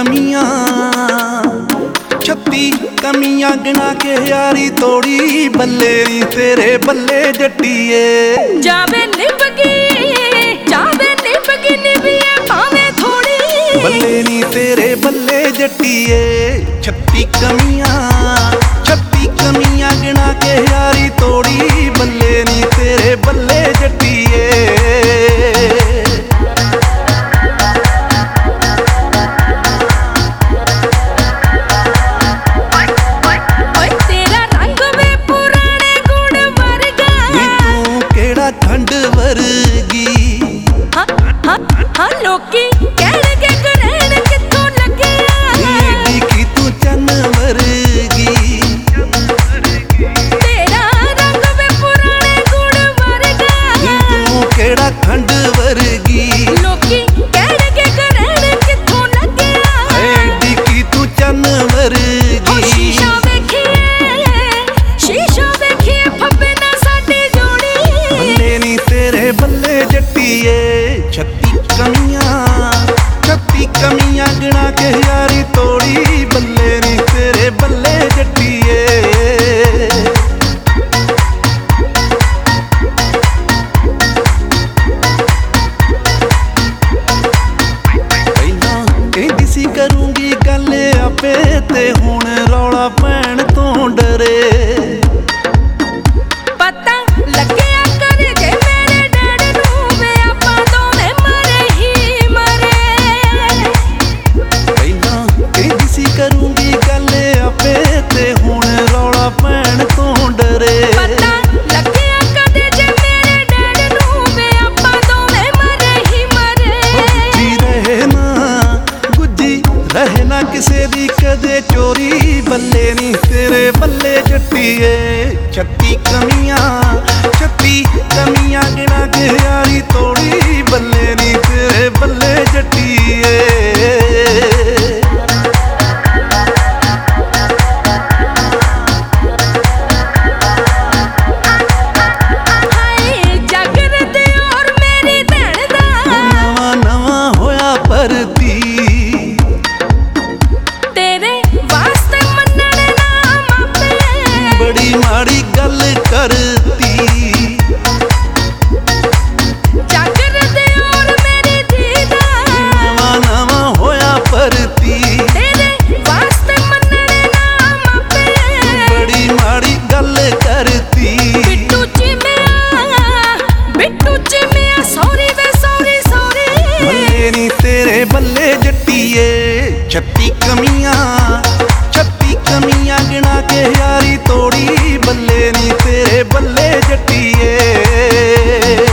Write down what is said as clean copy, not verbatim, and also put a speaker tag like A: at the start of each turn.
A: कमियां 36 कमियां गिना के यारी तोड़ी बल्ले नी तेरे बल्ले जट्टिए
B: जावे निभगी निभिए भावे थोड़ी
A: बल्ले नी तेरे बल्ले जट्टिए 36 कमियां गिना के यारी तोड़ी बल्ले नी तेरे बल्ले जट्टिए ठंड वर्गी
B: लोकी कहणगे करैण कित्थों लग्गिया
A: एडी की तू चन वर्गी
B: तेरा रंग वे पुराने गुण वर्गा
A: तू केड़ा ठंड वर्गी
B: लोकी कहणगे करैण कित्थों लग्गिया
A: एडी की तू चन वर्गी
B: शीशा वेखिए फब्बे ना साडी जोड़ी
A: बल्ले नी तेरे बल्ले जट्टिए 36 कमियां गिना के यारी तोड़ी बल्ले नी तेरे बल्ले जट्टिए पहला कहंदी सी करूंगी गल आपे ते हुण रौला पैण तो डरे
B: पता लग्गिया कर जे मेरे डैड नूं वे आपां दोवें मरे ही मरे
A: पहला कहंदी सी करूंगी गल आपे ते हुण रौला पैण तो डरे
B: पता लग्गिया कर जे मेरे डैड नूं वे आपां दोवें मरे ही मरे
A: गुज्जी रहे ना किसे दी कदे चोरी बल्ले नी तेरे बल्ले जट्टिए 36 कमियां गिना के यारी तोड़ी बल्ले नी तेरे बल्ले जट्टिए माड़ी गल करती
B: जागरते और मेरी दीदा
A: नवा होया परती
B: तेरे वास्ते मनने ना मापे
A: बड़ी माड़ी गल करती
B: बिट्टू चिमिया सॉरी वे सॉरी
A: बल्ले नी तेरे बल्ले जट्टिए 36 कमियां गिना के यारी तोड़ी बल्ले नी तेरे बल्ले जट्टिए।